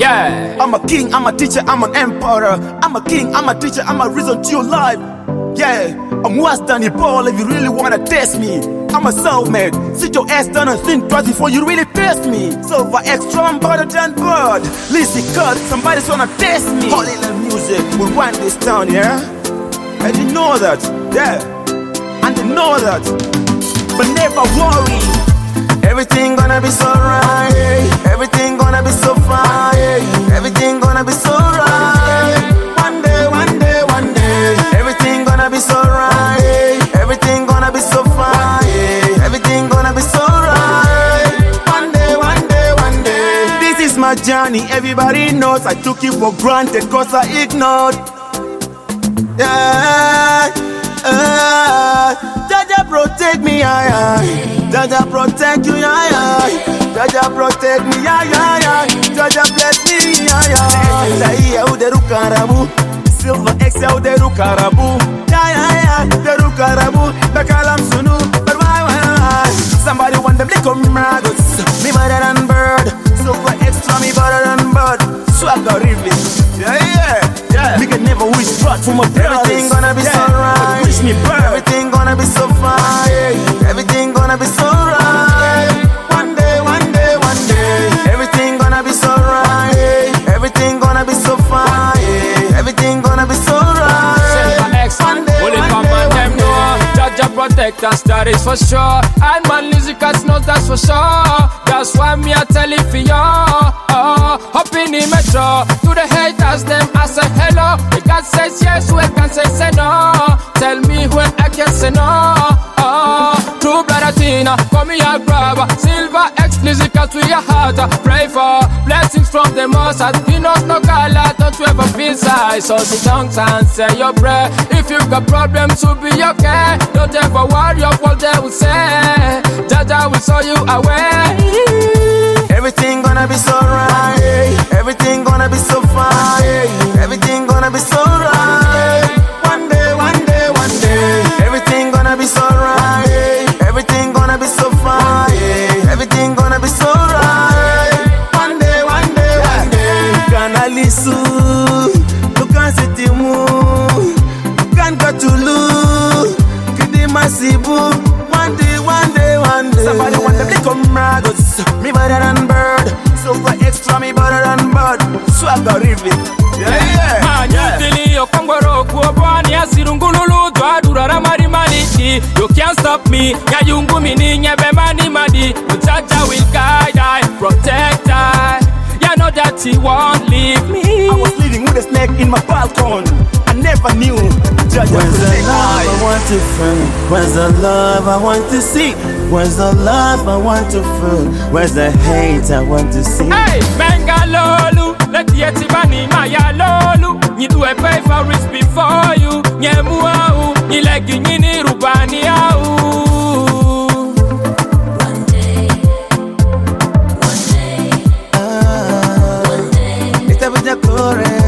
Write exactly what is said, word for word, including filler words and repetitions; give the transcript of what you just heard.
Yeah. I'm a king, I'm a teacher, I'm an emperor. I'm a king, I'm a teacher, I'm a reason to your life. Yeah, I'm worse than a ball if you really wanna test me. I'm a soulmate. Sit your ass down and think twice before you really test me. Silver extra, I'm better than bird. Listen, cut, somebody's gonna test me. Holy love music will wind this down, yeah? And you know that, yeah. And you know that. But never worry. Everything gonna be so right. Everything gonna be so fine. Everything gonna be so right. One day, one day, one day. Everything gonna be so right. Everything gonna be so fine. Everything gonna be so right. One day, one day, one day. This is my journey, everybody knows. I took it for granted cause I ignored. Yeah, uh, Jaja protect me, yeah, yeah. Jaja protect you, yeah, yeah. Jaja protect me, yeah, yeah, yeah. Jaja bless me, yeah, yeah. Say, yeah, uderu karabu. Silver X, yeah, uderu karabu. Yeah, yeah, yeah, uderu karabu. Bakalam sunu, but why, why, why? Somebody want them little maggots. Me better than bird. Silver extra, me better than bird. Swagger really. Yeah, yeah, yeah. Me can never wish blood for my brothers. Everything gonna be yeah. so right. Wish me bird. Everything gonna be so fine. Everything gonna be so right. One day, one day, one day. Everything gonna be so right. Everything gonna be so fine. Everything gonna be so right. One day, one day, one day. Jaja protect us, that is for sure. And man, musicals knows that's for sure. That's why me I tell it for y'all. Oh, hop in the metro. To the haters, them I say hello. We can say yes, we can say say no. Tell me when I can say no. Oh, true blood Latina, come here grab. Silver X musicals with your heart. Pray for blessings from the most. He knows no color, don't you ever feel shy. So sit down and say your prayer. If you got problems, to be okay. Don't ever worry of what they will say. Jaja will show you a way. Everything gonna be so right. Everything gonna be so fine. Everything gonna be so right. One day, one day, one day. Everything gonna be so right. Everything gonna be so fine. Everything gonna be so right. One day, one day, one day. Kana lisu, tukan sitimu, tukan katulu, kidi masibu. One day, one day, one day. Somebody want them little maggots. Me better than bird. Silver extra, me better than bird. Swagger rivet. Yeah, yeah. Man, you feel your kongoro kuobwani asirungululu dwadura ramari maliti. You can't stop me. Ya yungu mini nyebe mani madi. Jaja will guide I, protect I. Ya know that he won't leave me. I was living with a snake in my balcony. I never knew. Jaja Where's the protect love I want to feel? Where's the love I want to see? Where's the love I want to feel? Where's the hate I want to see? Hey, Bengalolu, let the Etibani Maya Lolu. You do a pay for risk before you. Nyemuau, you like you need Rubani. One day, one day, Ah, one day. it's a bit of glory.